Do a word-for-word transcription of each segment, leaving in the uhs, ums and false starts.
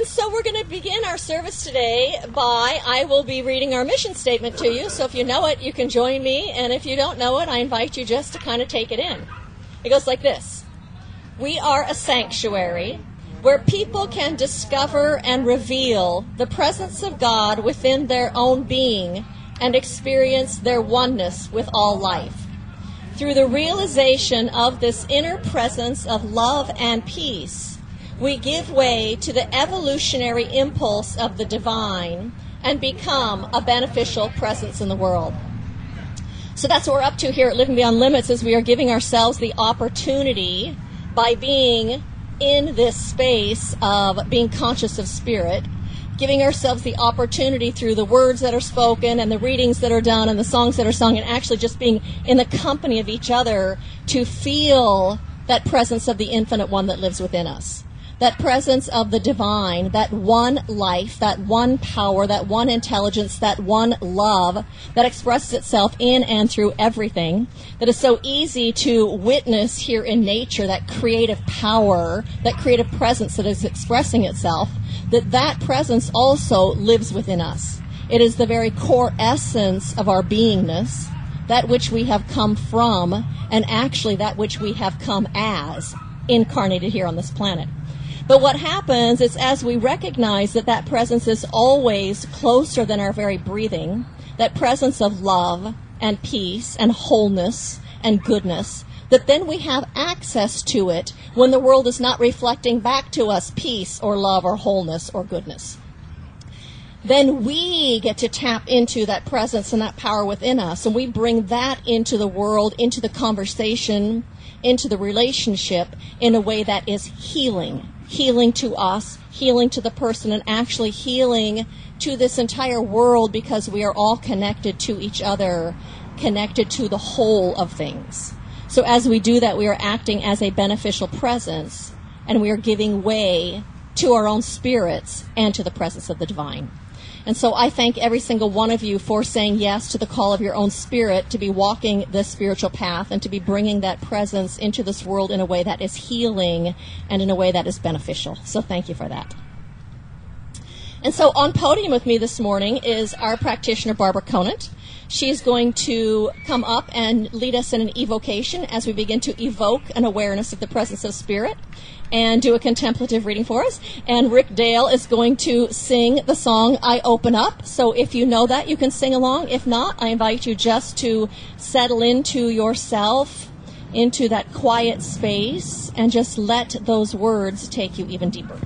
so we're going to begin our service today by, I will be reading our mission statement to you, so if you know it, you can join me, and if you don't know it, I invite you just to kind of take it in. It goes like this. We are a sanctuary where people can discover and reveal the presence of God within their own being and experience their oneness with all life. Through the realization of this inner presence of love and peace, we give way to the evolutionary impulse of the divine and become a beneficial presence in the world. So that's what we're up to here at Living Beyond Limits, is we are giving ourselves the opportunity by being in this space of being conscious of spirit, giving ourselves the opportunity through the words that are spoken and the readings that are done and the songs that are sung, and actually just being in the company of each other to feel that presence of the infinite one that lives within us. That presence of the divine, that one life, that one power, that one intelligence, that one love that expresses itself in and through everything, that is so easy to witness here in nature, that creative power, that creative presence that is expressing itself, that that presence also lives within us. It is the very core essence of our beingness, that which we have come from, and actually that which we have come as, incarnated here on this planet. But what happens is, as we recognize that that presence is always closer than our very breathing, that presence of love and peace and wholeness and goodness, that then we have access to it when the world is not reflecting back to us peace or love or wholeness or goodness. Then we get to tap into that presence and that power within us, and we bring that into the world, into the conversation, into the relationship in a way that is healing. Healing to us, healing to the person, and actually healing to this entire world, because we are all connected to each other, connected to the whole of things. So as we do that, we are acting as a beneficial presence, and we are giving way to our own spirits and to the presence of the divine. And so I thank every single one of you for saying yes to the call of your own spirit to be walking this spiritual path and to be bringing that presence into this world in a way that is healing and in a way that is beneficial. So thank you for that. And so on podium with me this morning is our practitioner, Barbara Conant. She's going to come up and lead us in an evocation as we begin to evoke an awareness of the presence of spirit and do a contemplative reading for us. And Rick Dale is going to sing the song, I Open Up. So if you know that, you can sing along. If not, I invite you just to settle into yourself, into that quiet space, and just let those words take you even deeper.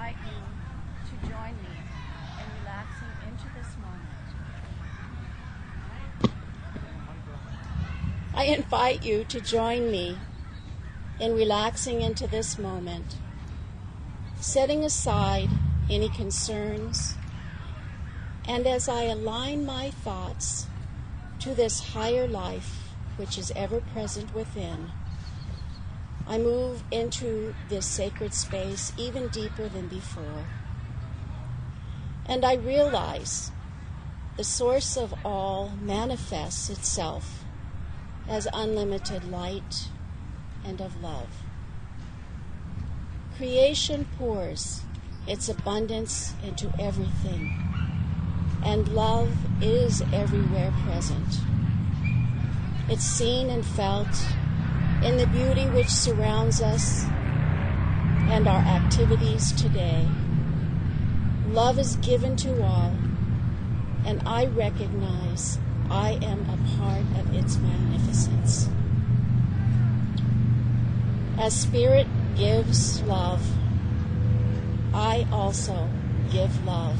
invite you to join me in relaxing into this moment. I invite you to join me in relaxing into this moment, setting aside any concerns, and as I align my thoughts to this higher life which is ever present within, I move into this sacred space even deeper than before. And I realize the source of all manifests itself as unlimited light and of love. Creation pours its abundance into everything, and love is everywhere present. It's seen and felt in the beauty which surrounds us and our activities today. Love is given to all, and I recognize I am a part of its magnificence. As Spirit gives love, I also give love.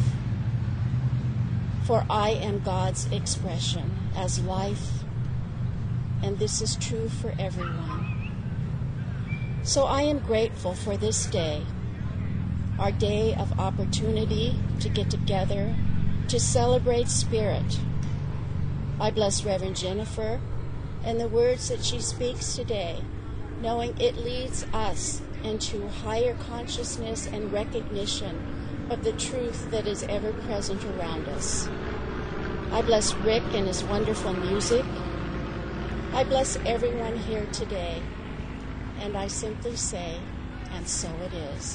For I am God's expression as life, and this is true for everyone. So I am grateful for this day, our day of opportunity to get together to celebrate Spirit. I bless Reverend Jennifer and the words that she speaks today, knowing it leads us into higher consciousness and recognition of the truth that is ever present around us. I bless Rick and his wonderful music. I bless everyone here today, and I simply say, and so it is.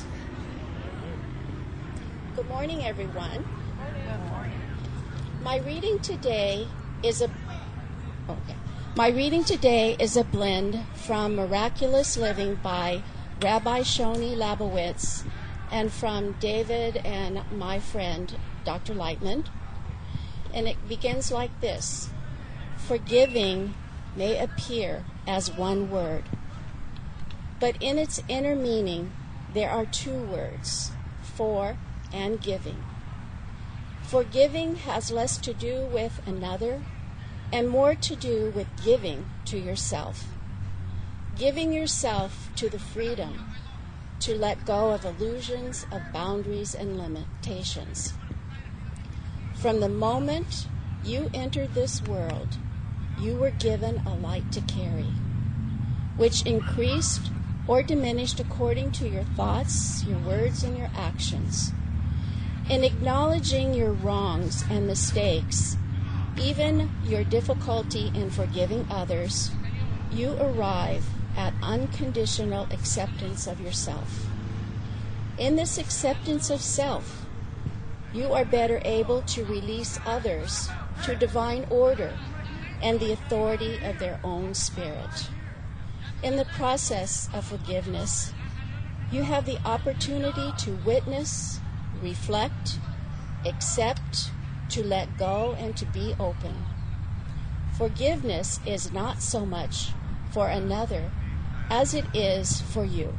Good morning, everyone. Good morning. My reading today is a okay. My reading today is a blend from Miraculous Living by Rabbi Shoni Labowitz and from David and my friend, Doctor Lightman. And it begins like this. Forgiving may appear as one word, but in its inner meaning, there are two words, for and giving. Forgiving has less to do with another and more to do with giving to yourself. Giving yourself to the freedom to let go of illusions of boundaries and limitations. From the moment you entered this world, you were given a light to carry, which increased or diminished according to your thoughts, your words, and your actions. In acknowledging your wrongs and mistakes, even your difficulty in forgiving others, you arrive at unconditional acceptance of yourself. In this acceptance of self, you are better able to release others to divine order and the authority of their own spirit. In the process of forgiveness, you have the opportunity to witness, reflect, accept, to let go, and to be open. Forgiveness is not so much for another as it is for you.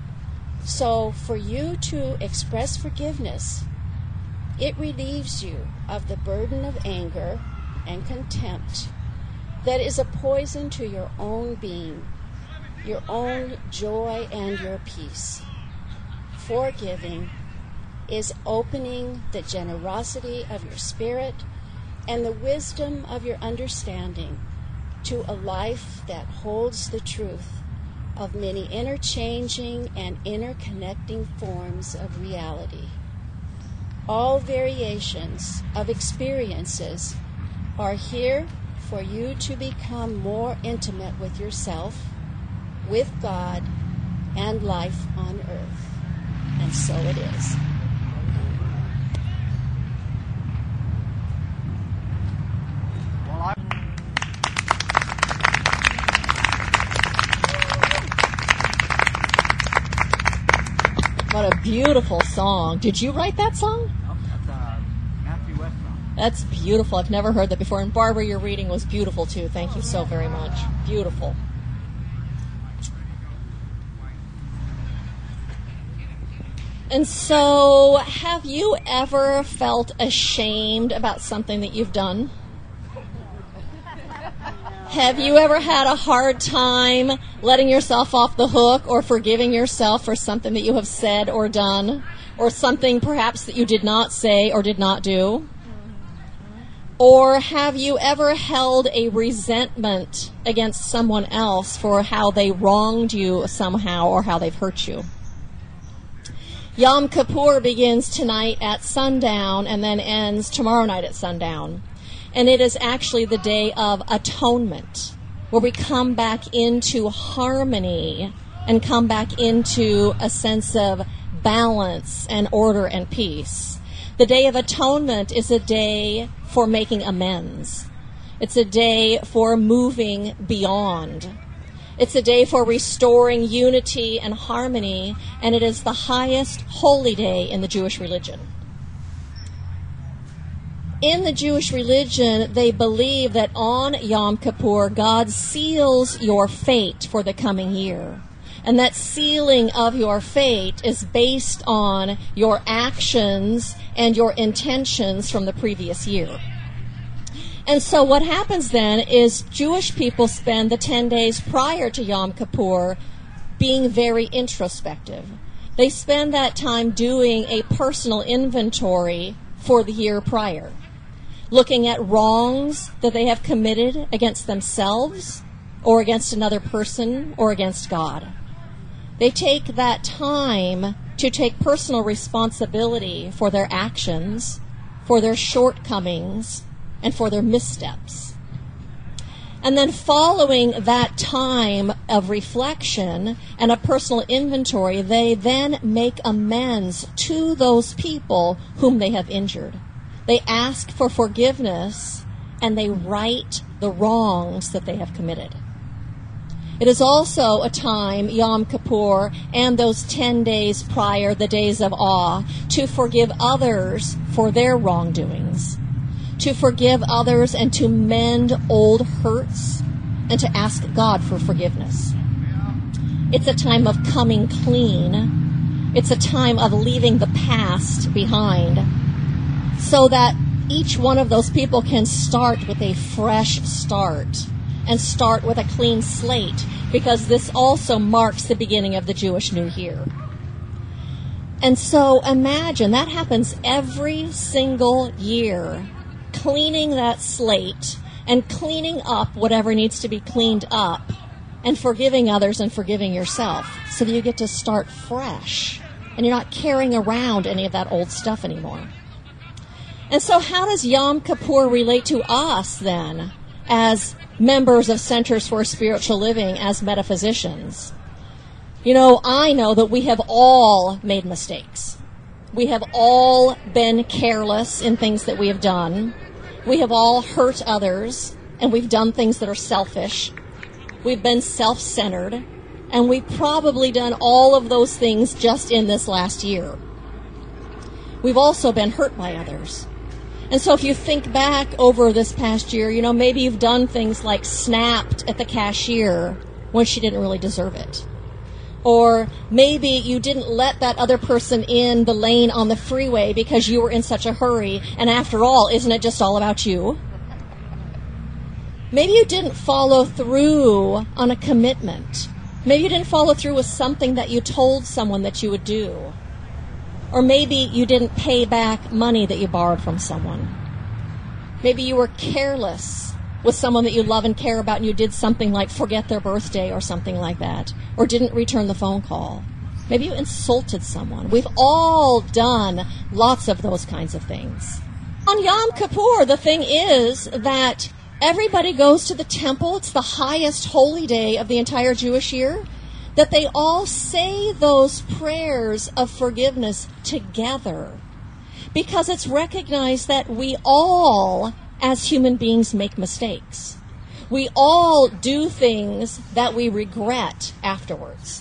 So for you to express forgiveness, it relieves you of the burden of anger and contempt that is a poison to your own being, your own joy and your peace. Forgiving is opening the generosity of your spirit and the wisdom of your understanding to a life that holds the truth of many interchanging and interconnecting forms of reality. All variations of experiences are here for you to become more intimate with yourself, with God, and life on earth. And so it is. What a beautiful song. Did you write that song? That's a Matthew West song. That's beautiful. I've never heard that before. And Barbara, your reading was beautiful too. Thank you so very much. Beautiful. And so, have you ever felt ashamed about something that you've done? Have you ever had a hard time letting yourself off the hook or forgiving yourself for something that you have said or done, or something perhaps that you did not say or did not do? Or have you ever held a resentment against someone else for how they wronged you somehow or how they've hurt you? Yom Kippur begins tonight at sundown and then ends tomorrow night at sundown. And it is actually the day of atonement, where we come back into harmony and come back into a sense of balance and order and peace. The Day of Atonement is a day for making amends. It's a day for moving beyond. It's a day for restoring unity and harmony, and it is the highest holy day in the Jewish religion. In the Jewish religion, they believe that on Yom Kippur, God seals your fate for the coming year. And that sealing of your fate is based on your actions and your intentions from the previous year. And so what happens then is Jewish people spend the ten days prior to Yom Kippur being very introspective. They spend that time doing a personal inventory for the year prior, looking at wrongs that they have committed against themselves or against another person or against God. They take that time to take personal responsibility for their actions, for their shortcomings, and for their missteps. And then following that time of reflection and a personal inventory, they then make amends to those people whom they have injured. They ask for forgiveness, and they right the wrongs that they have committed. It is also a time, Yom Kippur, and those ten days prior, the days of awe, to forgive others for their wrongdoings, to forgive others and to mend old hurts, and to ask God for forgiveness. It's a time of coming clean. It's a time of leaving the past behind, so that each one of those people can start with a fresh start and start with a clean slate, because this also marks the beginning of the Jewish New Year. And so imagine that happens every single year, cleaning that slate and cleaning up whatever needs to be cleaned up and forgiving others and forgiving yourself, so that you get to start fresh and you're not carrying around any of that old stuff anymore. And so how does Yom Kippur relate to us then as members of Centers for Spiritual Living, as metaphysicians? You know, I know that we have all made mistakes. We have all been careless in things that we have done. We have all hurt others, and we've done things that are selfish. We've been self-centered, and we've probably done all of those things just in this last year. We've also been hurt by others. And so if you think back over this past year, you know, maybe you've done things like snapped at the cashier when she didn't really deserve it. Or maybe you didn't let that other person in the lane on the freeway because you were in such a hurry, and after all, isn't it just all about you? Maybe you didn't follow through on a commitment. Maybe you didn't follow through with something that you told someone that you would do. Or maybe you didn't pay back money that you borrowed from someone. Maybe you were careless with someone that you love and care about, and you did something like forget their birthday or something like that, or didn't return the phone call. Maybe you insulted someone. We've all done lots of those kinds of things. On Yom Kippur, the thing is that everybody goes to the temple. It's the highest holy day of the entire Jewish year, that they all say those prayers of forgiveness together, because it's recognized that we all, as human beings, make mistakes. We all do things that we regret afterwards.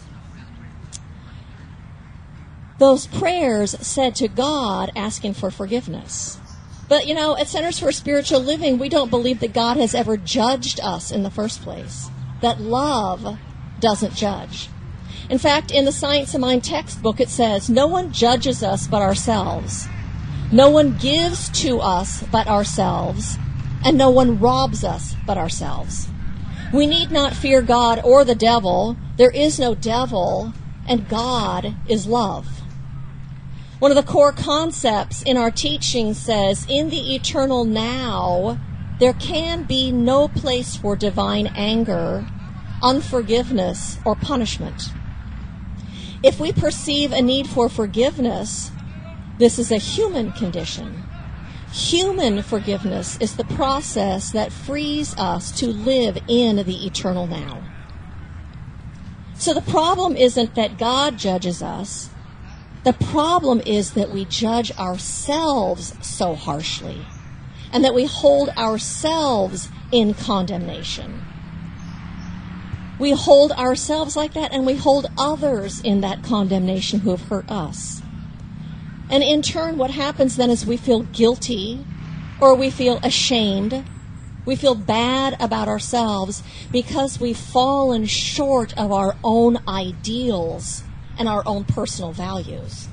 Those prayers said to God, asking for forgiveness. But, you know, at Centers for Spiritual Living, we don't believe that God has ever judged us in the first place, that love doesn't judge. In fact, in the Science of Mind textbook, it says, no one judges us but ourselves. No one gives to us but ourselves. And no one robs us but ourselves. We need not fear God or the devil. There is no devil, and God is love. One of the core concepts in our teaching says, in the eternal now, there can be no place for divine anger, unforgiveness, or punishment. If we perceive a need for forgiveness, this is a human condition. Human forgiveness is the process that frees us to live in the eternal now. So the problem isn't that God judges us. The problem is that we judge ourselves so harshly, and that we hold ourselves in condemnation. We hold ourselves like that, and we hold others in that condemnation who have hurt us. And in turn, what happens then is we feel guilty, or we feel ashamed. We feel bad about ourselves because we've fallen short of our own ideals and our own personal values.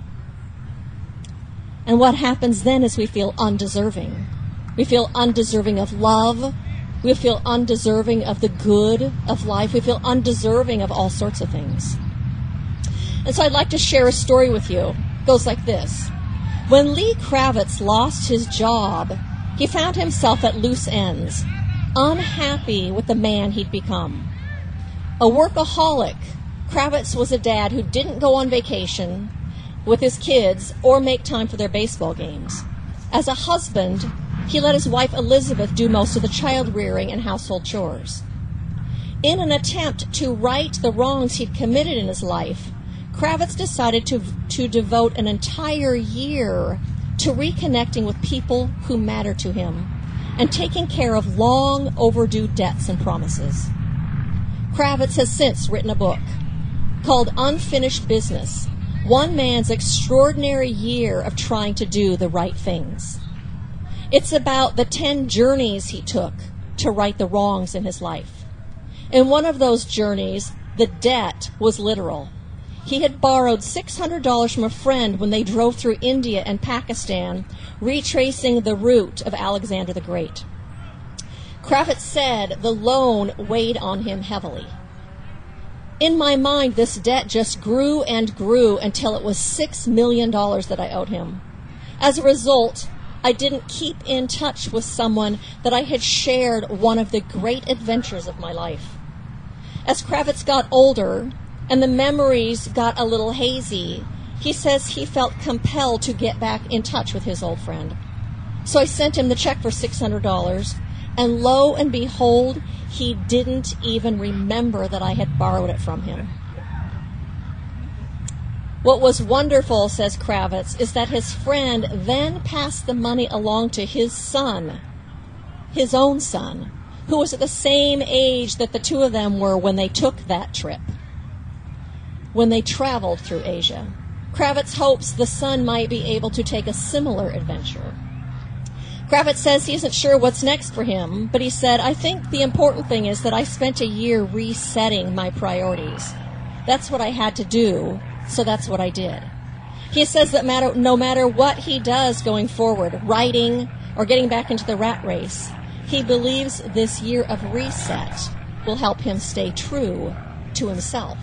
And what happens then is we feel undeserving. We feel undeserving of love. We feel undeserving of the good of life. We feel undeserving of all sorts of things. And so I'd like to share a story with you. It goes like this. When Lee Kravitz lost his job, he found himself at loose ends, unhappy with the man he'd become. A workaholic, Kravitz was a dad who didn't go on vacation with his kids or make time for their baseball games. As a husband, he let his wife Elizabeth do most of the child rearing and household chores. In an attempt to right the wrongs he'd committed in his life, Kravitz decided to, to devote an entire year to reconnecting with people who matter to him and taking care of long overdue debts and promises. Kravitz has since written a book called Unfinished Business, One Man's Extraordinary Year of Trying to Do the Right Things. It's about the ten journeys he took to right the wrongs in his life. In one of those journeys, the debt was literal. He had borrowed six hundred dollars from a friend when they drove through India and Pakistan, retracing the route of Alexander the Great. Kravitz said the loan weighed on him heavily. In my mind, this debt just grew and grew until it was six million dollars that I owed him. As a result, I didn't keep in touch with someone that I had shared one of the great adventures of my life. As Kravitz got older and the memories got a little hazy, he says he felt compelled to get back in touch with his old friend. So I sent him the check for six hundred dollars, and lo and behold, he didn't even remember that I had borrowed it from him. What was wonderful, says Kravitz, is that his friend then passed the money along to his son, his own son, who was at the same age that the two of them were when they took that trip, when they traveled through Asia. Kravitz hopes the son might be able to take a similar adventure. Kravitz says he isn't sure what's next for him, but he said, I think the important thing is that I spent a year resetting my priorities. That's what I had to do, so that's what I did. He says that matter, no matter what he does going forward, writing or getting back into the rat race, he believes this year of reset will help him stay true to himself.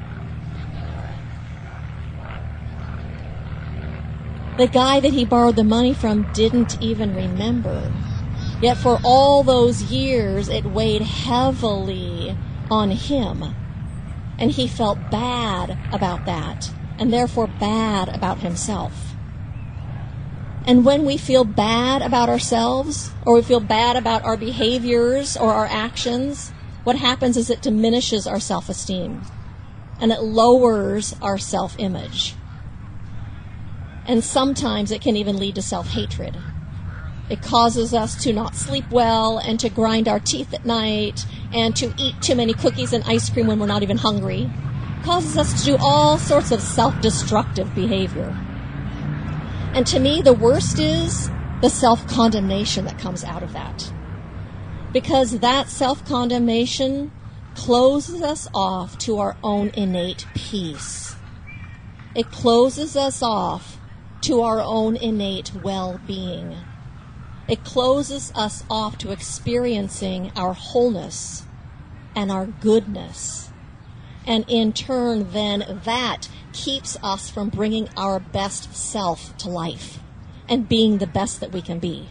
The guy that he borrowed the money from didn't even remember. Yet for all those years, it weighed heavily on him. And he felt bad about that, and therefore bad about himself. And when we feel bad about ourselves, or we feel bad about our behaviors or our actions, what happens is it diminishes our self-esteem, and it lowers our self-image. And sometimes it can even lead to self-hatred. It causes us to not sleep well and to grind our teeth at night and to eat too many cookies and ice cream when we're not even hungry. It causes us to do all sorts of self-destructive behavior. And to me, the worst is the self-condemnation that comes out of that. Because that self-condemnation closes us off to our own innate peace. It closes us off to our own innate well-being. It closes us off to experiencing our wholeness and our goodness. And in turn, then, that keeps us from bringing our best self to life and being the best that we can be.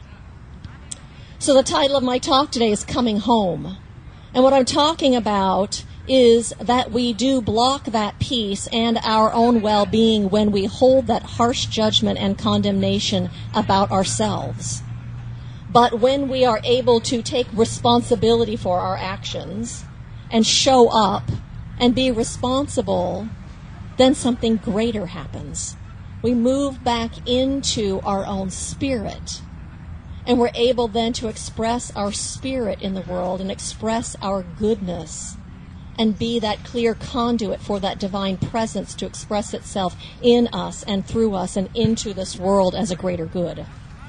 So the title of my talk today is Coming Home. And what I'm talking about is that we do block that peace and our own well-being when we hold that harsh judgment and condemnation about ourselves. But when we are able to take responsibility for our actions and show up and be responsible, then something greater happens. We move back into our own spirit, and we're able then to express our spirit in the world and express our goodness and be that clear conduit for that divine presence to express itself in us and through us and into this world as a greater good.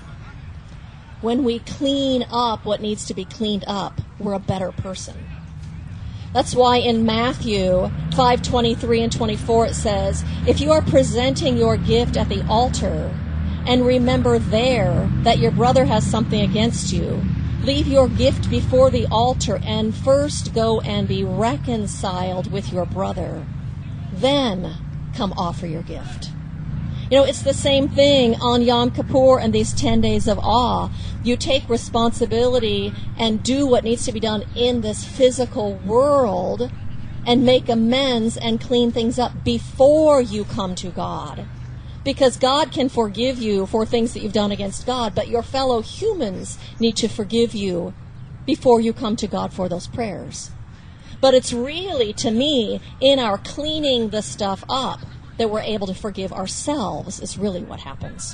When we clean up what needs to be cleaned up, we're a better person. That's why in Matthew five twenty-three and twenty-four it says, if you are presenting your gift at the altar and remember there that your brother has something against you, leave your gift before the altar and first go and be reconciled with your brother. Then come offer your gift. You know, it's the same thing on Yom Kippur and these ten days of awe. You take responsibility and do what needs to be done in this physical world and make amends and clean things up before you come to God. Because God can forgive you for things that you've done against God, but your fellow humans need to forgive you before you come to God for those prayers. But it's really, to me, in our cleaning the stuff up that we're able to forgive ourselves is really what happens.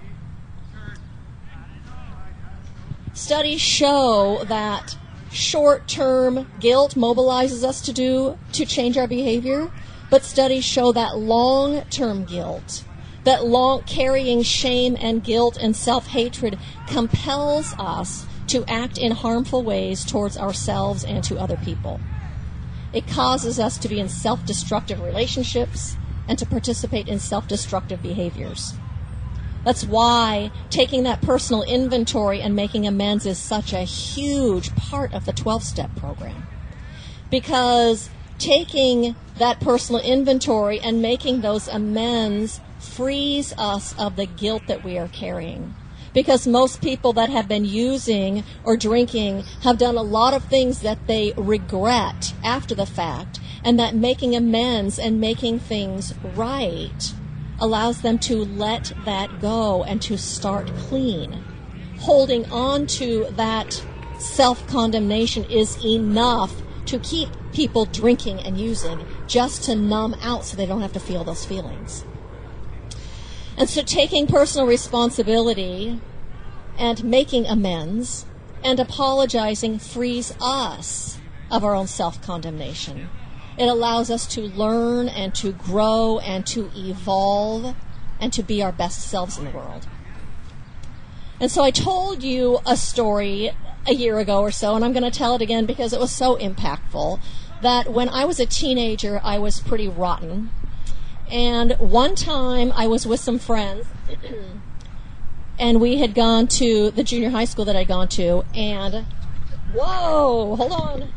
Studies show that short-term guilt mobilizes us to do to change our behavior, but studies show that long-term guilt, that long carrying shame and guilt and self-hatred compels us to act in harmful ways towards ourselves and to other people. It causes us to be in self-destructive relationships and to participate in self-destructive behaviors. That's why taking that personal inventory and making amends is such a huge part of the twelve-step program. Because taking that personal inventory and making those amends frees us of the guilt that we are carrying. Because most people that have been using or drinking have done a lot of things that they regret after the fact, and that making amends and making things right allows them to let that go and to start clean. Holding on to that self-condemnation is enough to keep people drinking and using, just to numb out so they don't have to feel those feelings. And so taking personal responsibility and making amends and apologizing frees us of our own self-condemnation. It allows us to learn and to grow and to evolve and to be our best selves in the world. And so I told you a story a year ago or so, and I'm going to tell it again because it was so impactful, that when I was a teenager, I was pretty rotten. And one time I was with some friends, and we had gone to the junior high school that I'd gone to, and, whoa, hold on.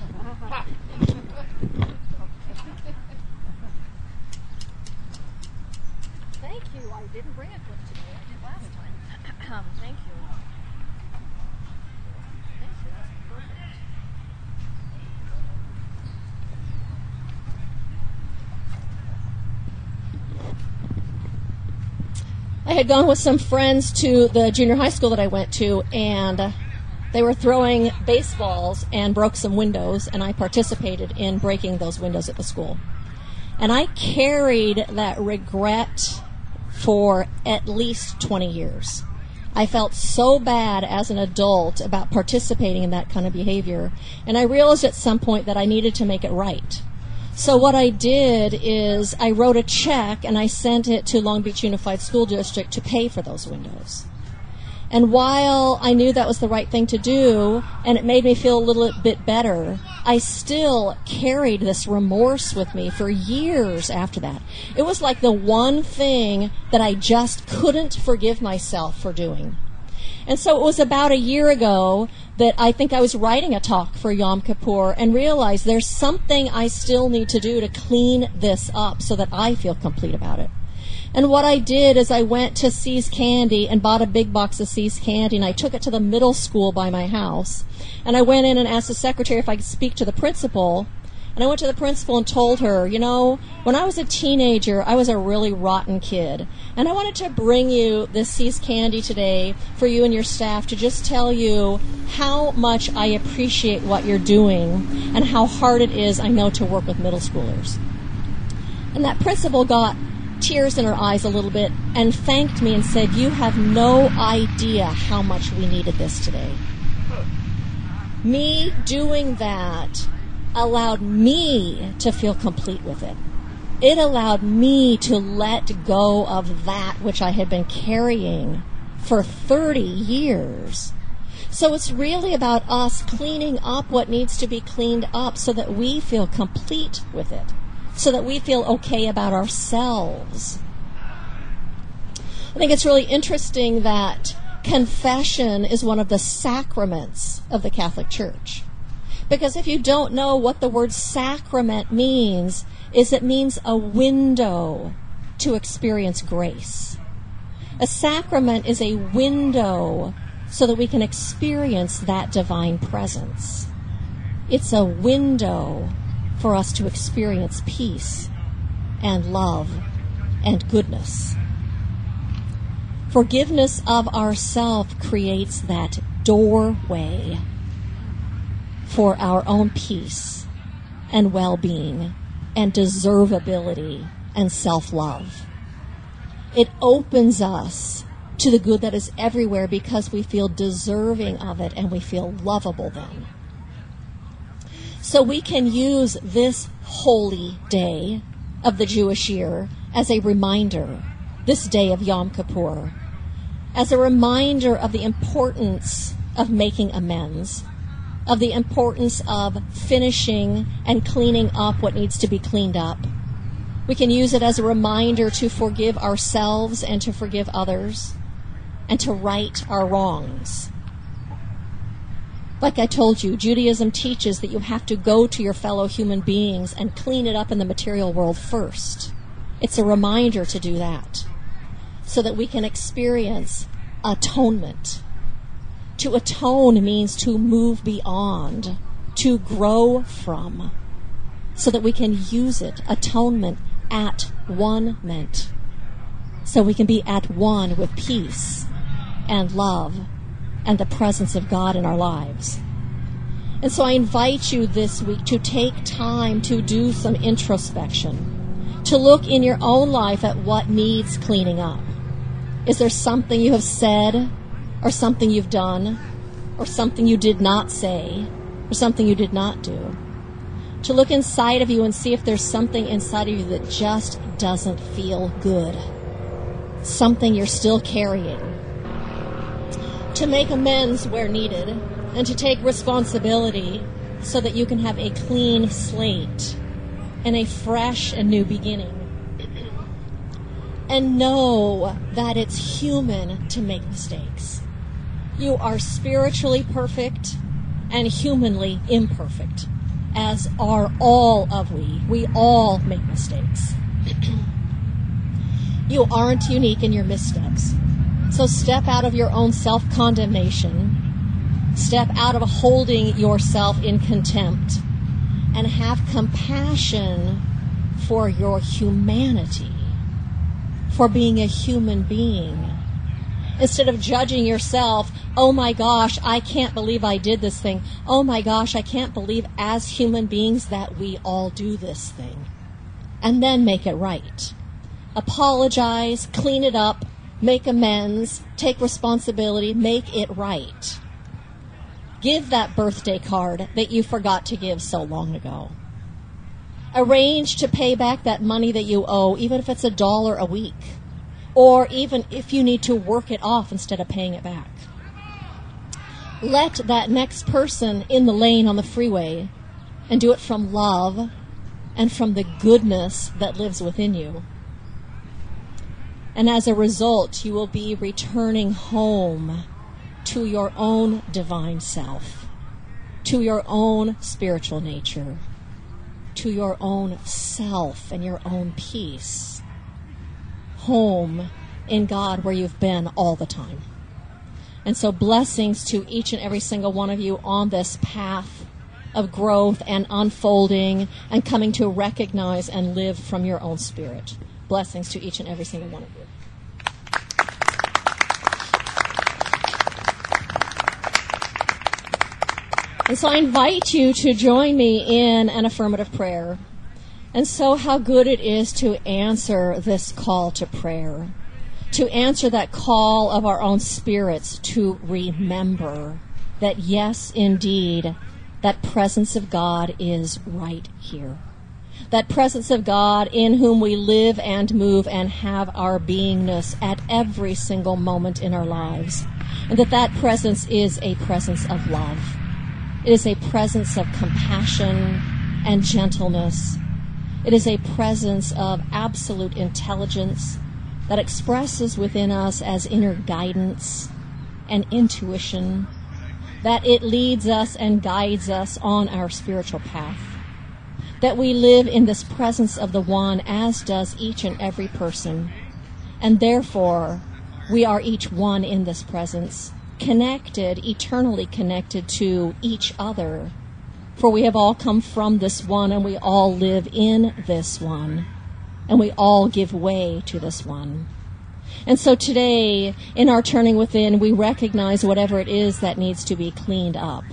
Thank you. I didn't bring it with today. I did last time. Thank you. Thank you. That's perfect. I had gone with some friends to the junior high school that I went to, and they were throwing baseballs and broke some windows, and I participated in breaking those windows at the school. And I carried that regret for at least twenty years. I felt so bad as an adult about participating in that kind of behavior, and I realized at some point that I needed to make it right. So what I did is I wrote a check and I sent it to Long Beach Unified School District to pay for those windows. And while I knew that was the right thing to do, and it made me feel a little bit better, I still carried this remorse with me for years after that. It was like the one thing that I just couldn't forgive myself for doing. And so it was about a year ago that I think I was writing a talk for Yom Kippur and realized there's something I still need to do to clean this up so that I feel complete about it. And what I did is I went to See's Candy and bought a big box of See's Candy, and I took it to the middle school by my house. And I went in and asked the secretary if I could speak to the principal. And I went to the principal and told her, you know, when I was a teenager, I was a really rotten kid. And I wanted to bring you this See's Candy today for you and your staff to just tell you how much I appreciate what you're doing and how hard it is, I know, to work with middle schoolers. And that principal got tears in her eyes a little bit and thanked me and said, you have no idea how much we needed this today. Me doing that allowed me to feel complete with it. It allowed me to let go of that which I had been carrying for thirty years. So it's really about us cleaning up what needs to be cleaned up so that we feel complete with it, so that we feel okay about ourselves. I think it's really interesting that confession is one of the sacraments of the Catholic Church. Because if you don't know what the word sacrament means, is it means a window to experience grace. A sacrament is a window so that we can experience that divine presence. It's a window for us to experience peace and love and goodness. Forgiveness of ourselves creates that doorway for our own peace and well-being and deservability and self-love. It opens us to the good that is everywhere because we feel deserving of it and we feel lovable then. So we can use this holy day of the Jewish year as a reminder, this day of Yom Kippur, as a reminder of the importance of making amends, of the importance of finishing and cleaning up what needs to be cleaned up. We can use it as a reminder to forgive ourselves and to forgive others and to right our wrongs. Like I told you, Judaism teaches that you have to go to your fellow human beings and clean it up in the material world first. It's a reminder to do that so that we can experience atonement. To atone means to move beyond, to grow from, so that we can use it, atonement, at one-ment, so we can be at one with peace and love and the presence of God in our lives. And so I invite you this week to take time to do some introspection, to look in your own life at what needs cleaning up. Is there something you have said, or something you've done, or something you did not say, or something you did not do? To look inside of you and see if there's something inside of you that just doesn't feel good, something you're still carrying. To make amends where needed, and to take responsibility so that you can have a clean slate and a fresh and new beginning. And know that it's human to make mistakes. You are spiritually perfect and humanly imperfect, as are all of we. We all make mistakes. You aren't unique in your missteps. So step out of your own self-condemnation. Step out of holding yourself in contempt and have compassion for your humanity, for being a human being. Instead of judging yourself, oh my gosh, I can't believe I did this thing. Oh my gosh, I can't believe as human beings that we all do this thing. And then make it right. Apologize, clean it up, make amends, take responsibility, make it right. Give that birthday card that you forgot to give so long ago. Arrange to pay back that money that you owe, even if it's a dollar a week. Or even if you need to work it off instead of paying it back. let that next person in the lane on the freeway and do it from love and from the goodness that lives within you. And as a result, you will be returning home to your own divine self, to your own spiritual nature, to your own self and your own peace. Home in God where you've been all the time. And so blessings to each and every single one of you on this path of growth and unfolding and coming to recognize and live from your own spirit. Blessings to each and every single one of you. And so I invite you to join me in an affirmative prayer. And so how good it is to answer this call to prayer, to answer that call of our own spirits to remember that, yes, indeed, that presence of God is right here. That presence of God in whom we live and move and have our beingness at every single moment in our lives. And that that presence is a presence of love. It is a presence of compassion and gentleness. It is a presence of absolute intelligence that expresses within us as inner guidance and intuition, that it leads us and guides us on our spiritual path, that we live in this presence of the One as does each and every person, and therefore we are each one in this presence, connected, eternally connected to each other, for we have all come from this one and we all live in this one, and we all give way to this one. And so today, in our turning within, we recognize whatever it is that needs to be cleaned up.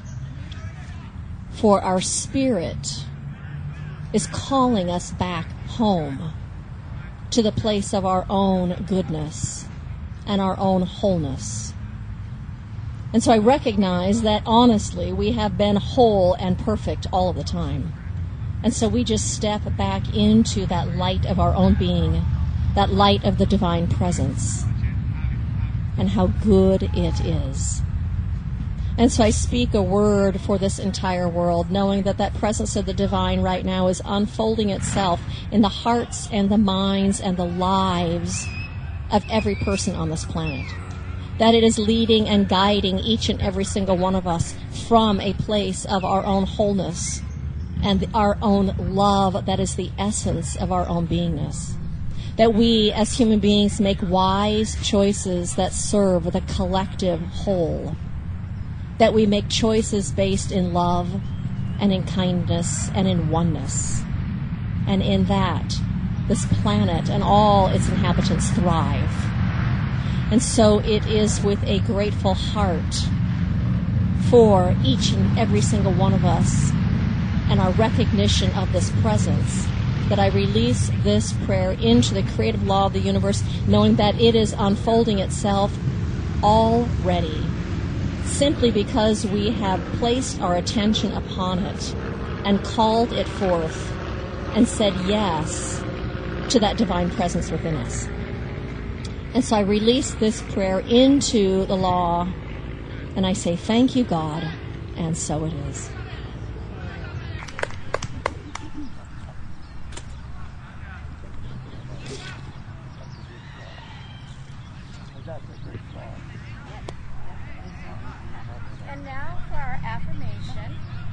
For our spirit is calling us back home to the place of our own goodness and our own wholeness. And so I recognize that, honestly, we have been whole and perfect all of the time. And so we just step back into that light of our own being, that light of the divine presence, and how good it is. And so I speak a word for this entire world, knowing that that presence of the divine right now is unfolding itself in the hearts and the minds and the lives of every person on this planet. That it is leading and guiding each and every single one of us from a place of our own wholeness and our own love that is the essence of our own beingness. That we as human beings make wise choices that serve the collective whole. That we make choices based in love and in kindness and in oneness. And in that, this planet and all its inhabitants thrive. And so it is with a grateful heart for each and every single one of us and our recognition of this presence that I release this prayer into the creative law of the universe, knowing that it is unfolding itself already, simply because we have placed our attention upon it and called it forth and said yes to that divine presence within us. And so I release this prayer into the law, and I say, thank you, God, and so it is. And now for our affirmation.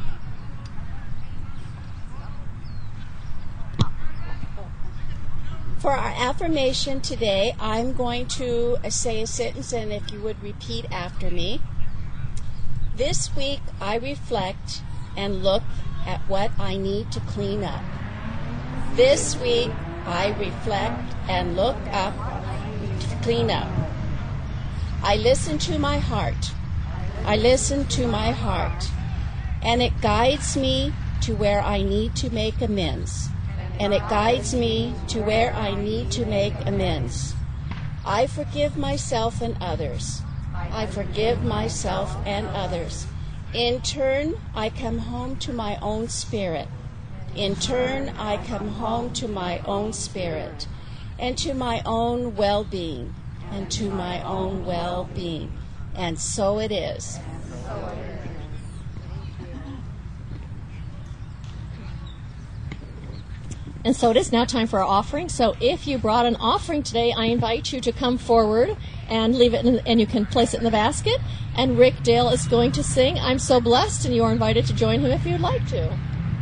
For our affirmation today, I'm going to say a sentence, and if you would repeat after me. This week, I reflect and look at what I need to clean up. This week, I reflect and look up to clean up. I listen to my heart. I listen to my heart, and it guides me to where I need to make amends. And it guides me to where I need to make amends. I forgive myself and others. I forgive myself and others. In turn, I come home to my own spirit. In turn, I come home to my own spirit and to my own well-being and to my own well-being. And so it is. And so it is now time for our offering. So if you brought an offering today, I invite you to come forward and leave it, in, and you can place it in the basket. And Rick Dale is going to sing "I'm So Blessed," and you are invited to join him if you'd like to.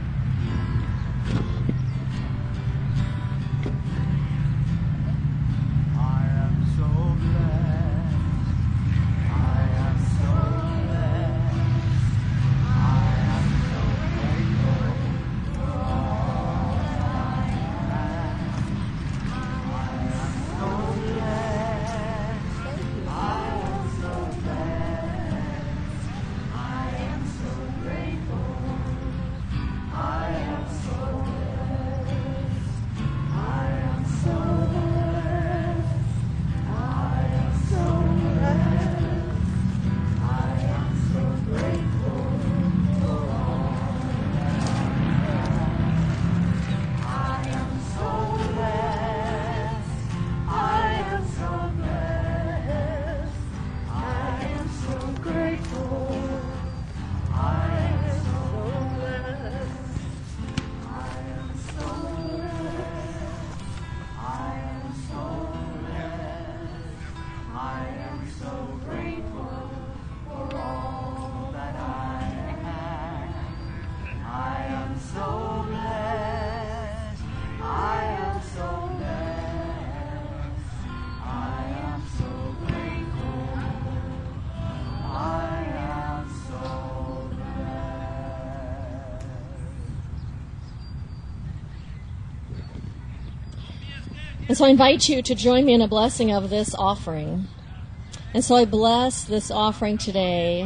And so I invite you to join me in a blessing of this offering. And so I bless this offering today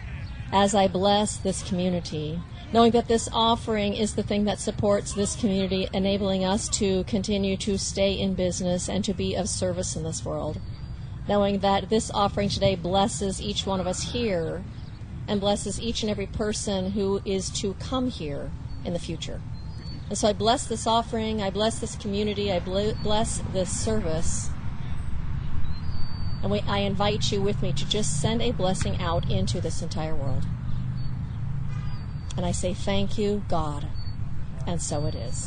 as I bless this community, knowing that this offering is the thing that supports this community, enabling us to continue to stay in business and to be of service in this world. Knowing that this offering today blesses each one of us here and blesses each and every person who is to come here in the future. And so I bless this offering, I bless this community, I bless this service. And we, I invite you with me to just send a blessing out into this entire world. And I say, thank you, God. And so it is.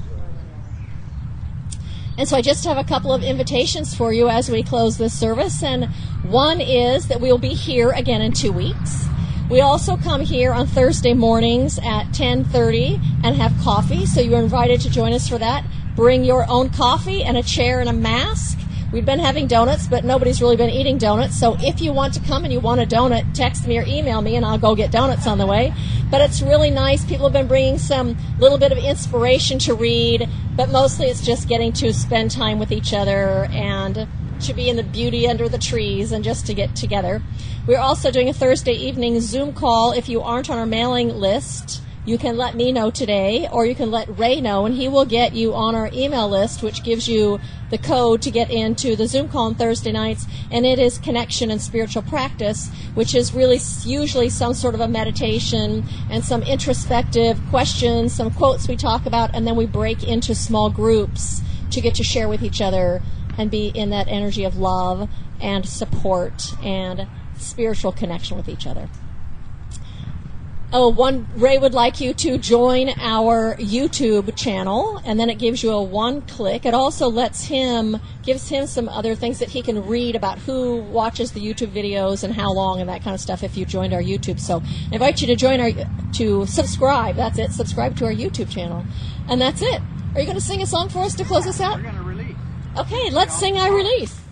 And so I just have a couple of invitations for you as we close this service. And one is that we'll be here again in two weeks. We also come here on Thursday mornings at ten thirty and have coffee, so you're invited to join us for that. Bring your own coffee and a chair and a mask. We've been having donuts, but nobody's really been eating donuts, so if you want to come and you want a donut, text me or email me, and I'll go get donuts on the way. But it's really nice. People have been bringing some little bit of inspiration to read, but mostly it's just getting to spend time with each other and to be in the beauty under the trees and just to get together. We're also doing a Thursday evening Zoom call. If you aren't on our mailing list, you can let me know today, or you can let Ray know, and he will get you on our email list, which gives you the code to get into the Zoom call on Thursday nights, and it is Connection and Spiritual Practice, which is really usually some sort of a meditation and some introspective questions, some quotes we talk about, and then we break into small groups to get to share with each other and be in that energy of love and support and spiritual connection with each other. Oh, one, Ray would like you to join our YouTube channel, and then it gives you a one click. It also lets him, gives him some other things that he can read about who watches the YouTube videos and how long and that kind of stuff if you joined our YouTube. So I invite you to join our, to subscribe. That's it. Subscribe to our YouTube channel. And that's it. Are you going to sing a song for us to close us out? We're going to release. Okay, let's sing I Release.